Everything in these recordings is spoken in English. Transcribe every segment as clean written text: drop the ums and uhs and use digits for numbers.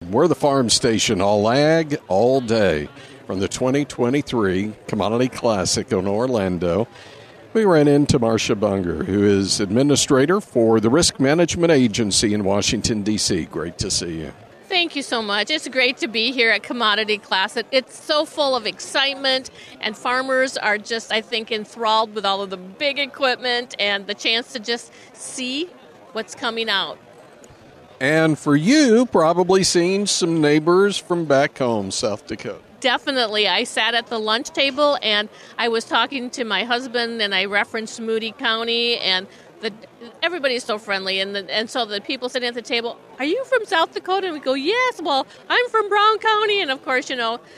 FM. We're the farm station, all ag, all day. From the 2023 Commodity Classic in Orlando, we ran into Marcia Bunger, who is administrator for the Risk Management Agency in Washington, D.C. Great to see you. Thank you so much. It's great to be here at Commodity Classic. It's so full of excitement, and farmers are just, I think, enthralled with all of the big equipment and the chance to just see what's coming out. And for you, probably seeing some neighbors from back home, South Dakota. Definitely. I sat at the lunch table, and I was talking to my husband, and I referenced Moody County, and everybody's so friendly. And so the people sitting at the table, are you from South Dakota? And we go, yes, well, I'm from Brown County. And, of course,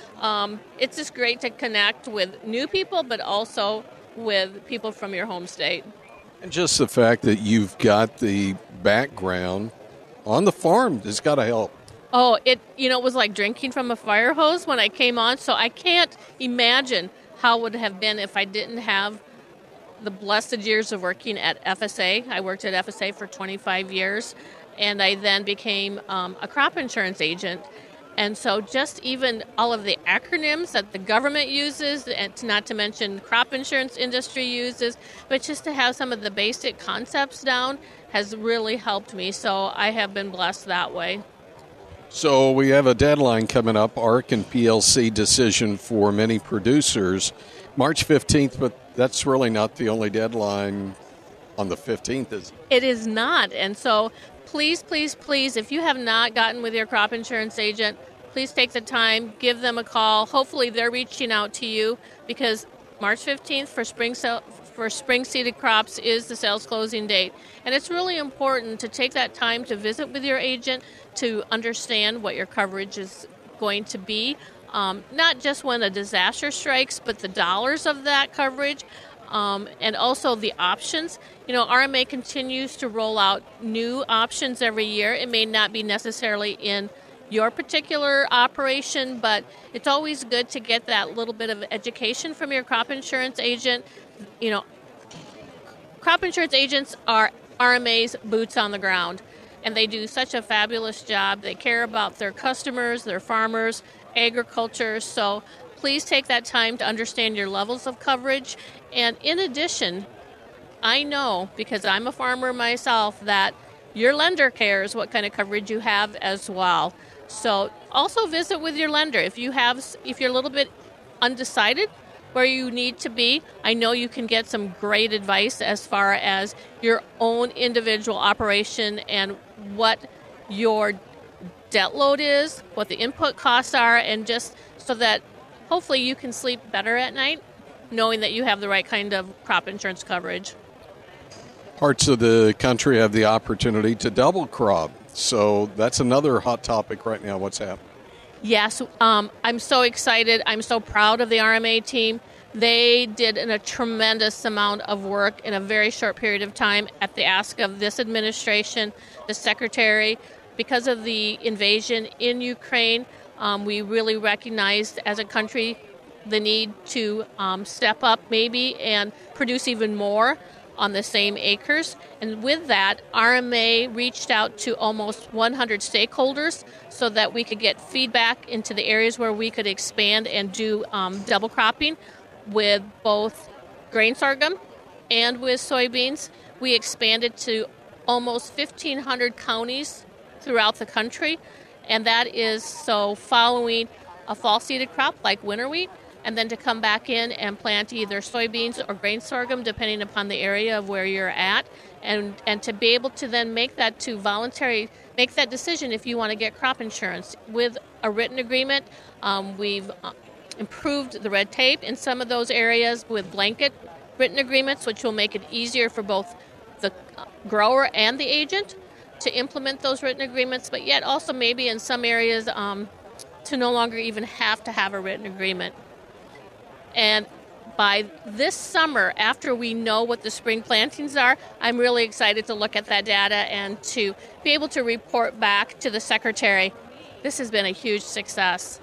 it's just great to connect with new people, but also with people from your home state. And just the fact that you've got the background on the farm has got to help. Oh, it was like drinking from a fire hose when I came on, so I can't imagine how it would have been if I didn't have the blessed years of working at FSA. I worked at FSA for 25 years, and I then became a crop insurance agent. And so just even all of the acronyms that the government uses, and not to mention crop insurance industry uses, but just to have some of the basic concepts down has really helped me. So I have been blessed that way. So we have a deadline coming up, ARC and PLC decision for many producers, March 15th, but that's really not the only deadline on the 15th, is it? It is not. And so please, please, please, if you have not gotten with your crop insurance agent, please take the time, give them a call. Hopefully they're reaching out to you, because March 15th for spring seeded crops is the sales closing date. And it's really important to take that time to visit with your agent to understand what your coverage is going to be. Not just when a disaster strikes, but the dollars of that coverage, and also the options. RMA continues to roll out new options every year. It may not be necessarily in your particular operation, but it's always good to get that little bit of education from your crop insurance agent. Crop insurance agents are RMA's boots on the ground, and they do such a fabulous job. They care about their customers, their farmers, agriculture. So please take that time to understand your levels of coverage. And in addition, I know, because I'm a farmer myself, that your lender cares what kind of coverage you have as well. So also visit with your lender. If you're a little bit undecided where you need to be, I know you can get some great advice as far as your own individual operation and what your debt load is, what the input costs are, and just so that hopefully you can sleep better at night knowing that you have the right kind of crop insurance coverage. Parts of the country have the opportunity to double crop. So that's another hot topic right now. What's happening? Yes, I'm so excited. I'm so proud of the RMA team. They did a tremendous amount of work in a very short period of time at the ask of this administration, the secretary. Because of the invasion in Ukraine, we really recognized as a country the need to step up maybe and produce even more on the same acres. And with that, RMA reached out to almost 100 stakeholders so that we could get feedback into the areas where we could expand and do double cropping with both grain sorghum and with soybeans. We expanded to almost 1,500 counties throughout the country, and that is so following a fall-seeded crop like winter wheat, and then to come back in and plant either soybeans or grain sorghum, depending upon the area of where you're at, and to be able to then make that decision if you want to get crop insurance. With a written agreement, we've improved the red tape in some of those areas with blanket written agreements, which will make it easier for both the grower and the agent to implement those written agreements, but yet also maybe in some areas to no longer even have to have a written agreement. And by this summer, after we know what the spring plantings are, I'm really excited to look at that data and to be able to report back to the secretary. This has been a huge success.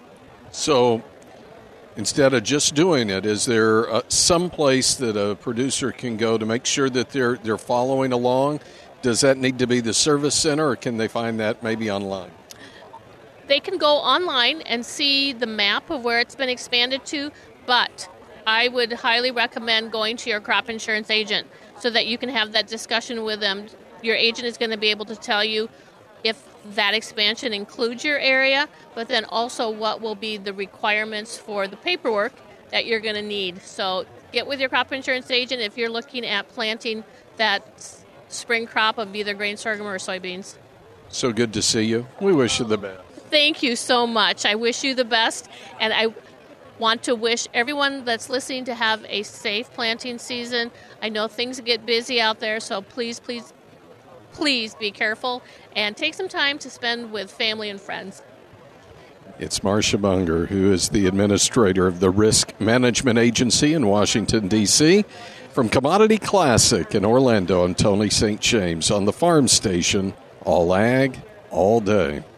So instead of just doing it, is there some place that a producer can go to make sure that they're following along? Does that need to be the service center, or can they find that maybe online? they can go online and see the map of where it's been expanded to, but I would highly recommend going to your crop insurance agent so that you can have that discussion with them. Your agent is going to be able to tell you if that expansion includes your area, but then also what will be the requirements for the paperwork that you're going to need. So get with your crop insurance agent if you're looking at planting that spring crop of either grain sorghum or soybeans. So good to see you. We wish you the best. Thank you so much. I wish you the best, and I want to wish everyone that's listening to have a safe planting season. I know things get busy out there, so please be careful and take some time to spend with family and friends. It's Marcia Bunger, who is the administrator of the Risk Management Agency in Washington, D.C. From Commodity Classic in Orlando, I'm Tony St. James on the Farm Station. All ag, all day.